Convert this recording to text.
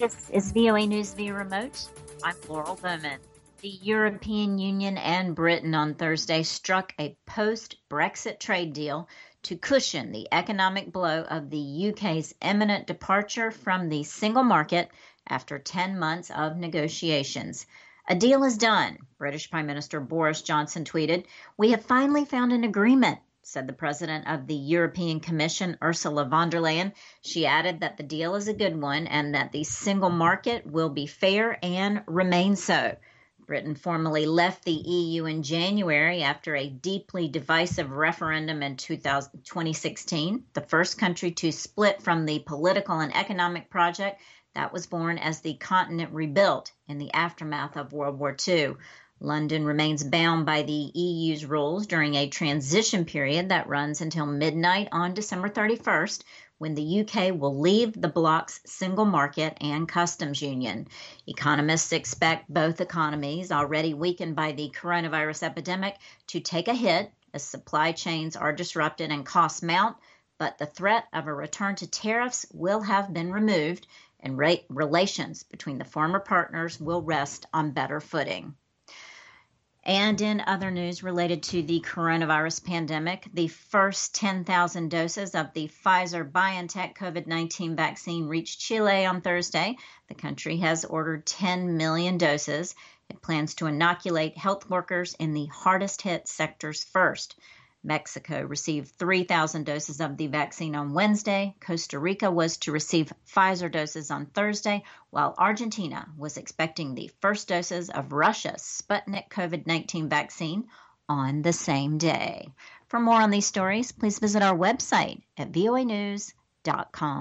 This is VOA News via remote. I'm Laurel Bowman. The European Union and Britain on Thursday struck a post-Brexit trade deal to cushion the economic blow of the UK's imminent departure from the single market after 10 months of negotiations. A deal is done, British Prime Minister Boris Johnson tweeted. We have finally found an agreement, said the president of the European Commission, Ursula von der Leyen. She added that the deal is a good one and that the single market will be fair and remain so. Britain formally left the EU in January after a deeply divisive referendum in 2016, the first country to split from the political and economic project that was born as the continent rebuilt in the aftermath of World War II. London remains bound by the EU's rules during a transition period that runs until midnight on December 31st, when the UK will leave the bloc's single market and customs union. Economists expect both economies, already weakened by the coronavirus epidemic, to take a hit as supply chains are disrupted and costs mount, but the threat of a return to tariffs will have been removed, and relations between the former partners will rest on better footing. And in other news related to the coronavirus pandemic, the first 10,000 doses of the Pfizer-BioNTech COVID-19 vaccine reached Chile on Thursday. The country has ordered 10 million doses. It plans to inoculate health workers in the hardest hit sectors first. Mexico received 3,000 doses of the vaccine on Wednesday. Costa Rica was to receive Pfizer doses on Thursday, while Argentina was expecting the first doses of Russia's Sputnik COVID-19 vaccine on the same day. For more on these stories, please visit our website at voanews.com.